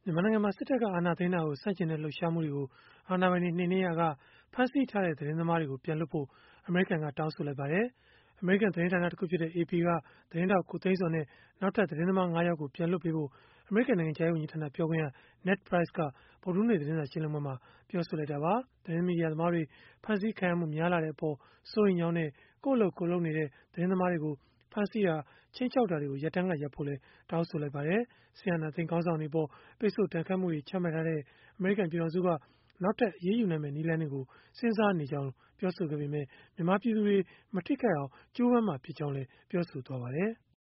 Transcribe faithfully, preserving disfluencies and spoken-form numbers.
မြန်မာနိုင်ငံမှာ စစ်တပ်က အာဏာသိမ်းတာကို ဆန့်ကျင်တဲ့ လှုပ်ရှားမှုတွေကို အာဏာပိုင်တွေ နှိမ်နင်းရာက ဖမ်းဆီးထားတဲ့ သတင်းသမားတွေကို ပြန်လွှတ်ဖို့ အမေရိကန်က တောင်းဆိုလိုက်ပါတယ်။ အမေရိကန် သတင်းဌာနတခုဖြစ်တဲ့ အေပီ က သတင်းထောက် ကိုသိန်းဇော်နဲ့ နောက်ထပ် သတင်းသမား ၅ ယောက်ကို ပြန်လွှတ်ပေးဖို့ အမေရိကန် နိုင်ငံခြားရေး ဝန်ကြီးဌာန ပြောခွင့်ရ Ned Price က ဗုဒ္ဓဟူးနေ့ သတင်းစာ ရှင်းလင်းပွဲမှာ ပြောဆိုလိုက်တာပါ။ သတင်းမီဒီယာသမားတွေ ဖမ်းဆီးခံရမှု များလာတဲ့အပေါ် စိုးရိမ်ကြောင်းနဲ့ ကိုယ့်အလုပ်ကိုယ်လုပ်နေတဲ့ သတင်းသမားတွေကို ဖမ်းဆီးတာ၊ ခြိမ်းခြောက်တာတွေကို ရပ်တန်းကရပ်ဖို့လည်း တောင်းဆိုလိုက်ပါတယ်။ စစ်အာဏာသိမ်း ခေါင်းဆောင်တွေအပေါ် ပိတ်ဆို့ဒဏ်ခတ်မှုတွေ ချမှတ်ထားတဲ့ အမေရိကန် ပြည်ထောင်စုက နောက်ထပ် အရေးယူနိုင်မယ့် နည်းလမ်းတွေကို စဉ်းစားနေကြောင်း ပြောဆိုခဲ့ပေမဲ့ မြန်မာပြည်သူတွေ မထိခိုက်အောင် ကြိုးပမ်းမှာ ဖြစ်ကြောင်းလည်း ပြောဆိုခဲ့ပါတယ်။